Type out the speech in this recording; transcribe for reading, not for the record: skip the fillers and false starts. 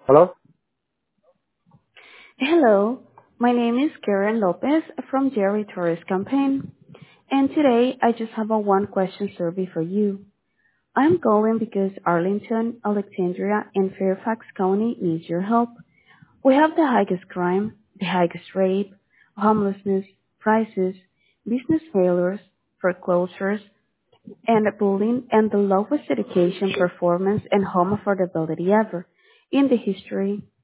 Hello? Hello, my name is Karen Lopez from Jerry Torres Campaign, and today I just have a one-question survey for you. I'm calling because Arlington, Alexandria, and Fairfax County needs your help. We have the highest crime, the highest rape, homelessness, prices, business failures, foreclosures, and bullying, and the lowest education performance and home affordability ever in the history